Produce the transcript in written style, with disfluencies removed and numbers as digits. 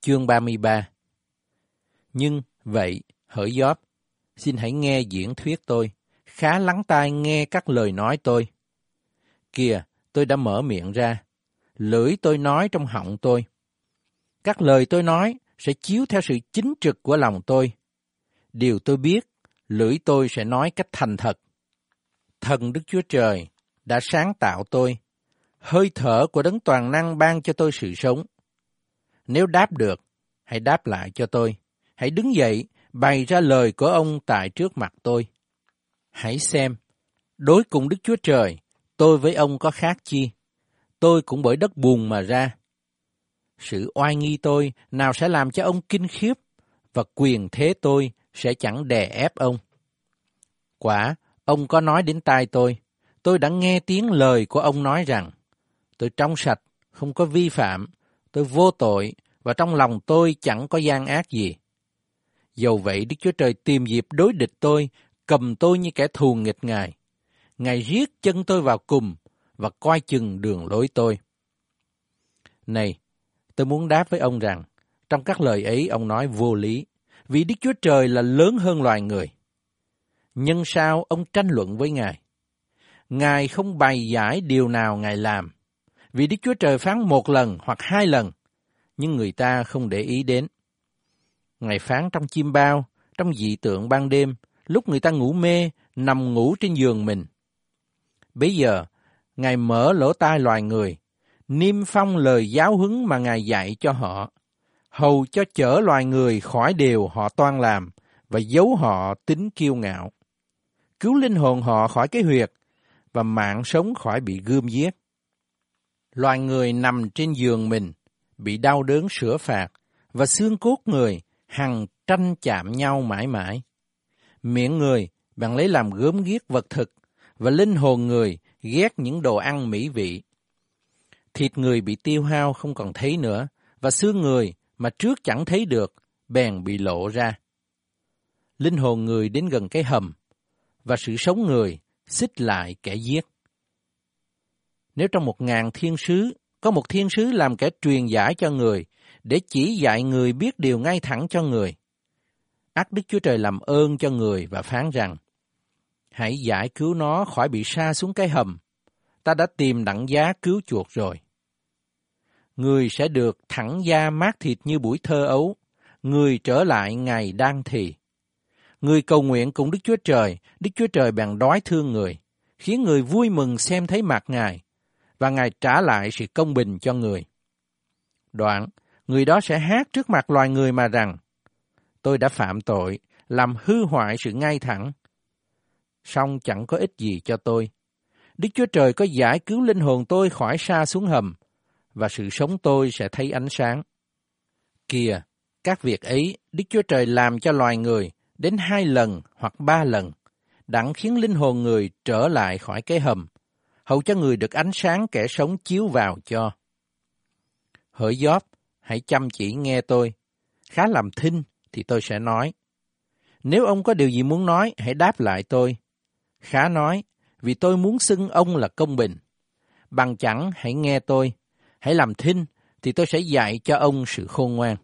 Chương 33. Nhưng vậy, hỡi Gióp, xin hãy nghe diễn thuyết tôi, khá lắng tai nghe các lời nói tôi. Kìa, tôi đã mở miệng ra, lưỡi tôi nói trong họng tôi. Các lời tôi nói sẽ chiếu theo sự chính trực của lòng tôi. Điều tôi biết, lưỡi tôi sẽ nói cách thành thật. Thần Đức Chúa Trời đã sáng tạo tôi, hơi thở của Đấng Toàn Năng ban cho tôi sự sống. Nếu đáp được, hãy đáp lại cho tôi. Hãy đứng dậy, bày ra lời của ông tại trước mặt tôi. Hãy xem, đối cùng Đức Chúa Trời, tôi với ông có khác chi? Tôi cũng bởi đất bùn mà ra. Sự oai nghi tôi nào sẽ làm cho ông kinh khiếp, và quyền thế tôi sẽ chẳng đè ép ông. Quả, ông có nói đến tai tôi đã nghe tiếng lời của ông nói rằng, tôi trong sạch, không có vi phạm, tôi vô tội, và trong lòng tôi chẳng có gian ác gì. Dầu vậy Đức Chúa Trời tìm dịp đối địch tôi, cầm tôi như kẻ thù nghịch Ngài. Ngài riết chân tôi vào cùm và coi chừng đường lối tôi. Này, tôi muốn đáp với ông rằng, trong các lời ấy ông nói vô lý, vì Đức Chúa Trời là lớn hơn loài người. Nhưng sao ông tranh luận với Ngài? Ngài không bày giải điều nào Ngài làm, vì Đức Chúa Trời phán một lần hoặc hai lần, nhưng người ta không để ý đến. Ngài phán trong chim bao, trong dị tượng ban đêm, lúc người ta ngủ mê, nằm ngủ trên giường mình. Bấy giờ, Ngài mở lỗ tai loài người, niêm phong lời giáo huấn mà Ngài dạy cho họ, hầu cho chở loài người khỏi điều họ toan làm, và giấu họ tính kiêu ngạo, cứu linh hồn họ khỏi cái huyệt, và mạng sống khỏi bị gươm giết. Loài người nằm trên giường mình, bị đau đớn sửa phạt, và xương cốt người hằng tranh chạm nhau mãi mãi. Miệng người bạn lấy làm gớm ghiếc vật thực, và linh hồn người ghét những đồ ăn mỹ vị. Thịt người bị tiêu hao không còn thấy nữa, và xương người mà trước chẳng thấy được, bèn bị lộ ra. Linh hồn người đến gần cái hầm, và sự sống người xích lại kẻ giết. Nếu trong 1000 thiên sứ, có một thiên sứ làm kẻ truyền giải cho người, để chỉ dạy người biết điều ngay thẳng cho người, ắt Đức Chúa Trời làm ơn cho người và phán rằng, hãy giải cứu nó khỏi bị sa xuống cái hầm, ta đã tìm đặng giá cứu chuộc rồi. Người sẽ được thẳng da mát thịt như buổi thơ ấu, người trở lại ngày đang thì. Người cầu nguyện cùng Đức Chúa Trời bèn đói thương người, khiến người vui mừng xem thấy mặt Ngài, và Ngài trả lại sự công bình cho người. Đoạn, người đó sẽ hát trước mặt loài người mà rằng, tôi đã phạm tội, làm hư hoại sự ngay thẳng. Song chẳng có ích gì cho tôi. Đức Chúa Trời có giải cứu linh hồn tôi khỏi sa xuống hầm, và sự sống tôi sẽ thấy ánh sáng. Kìa, các việc ấy Đức Chúa Trời làm cho loài người đến 2 lần hoặc 3 lần, đặng khiến linh hồn người trở lại khỏi cái hầm, hầu cho người được ánh sáng kẻ sống chiếu vào cho. Hỡi Gióp, hãy chăm chỉ nghe tôi, khá làm thinh thì tôi sẽ nói. Nếu ông có điều gì muốn nói, hãy đáp lại tôi. Khá nói, vì tôi muốn xưng ông là công bình. Bằng chẳng hãy nghe tôi, hãy làm thinh thì tôi sẽ dạy cho ông sự khôn ngoan.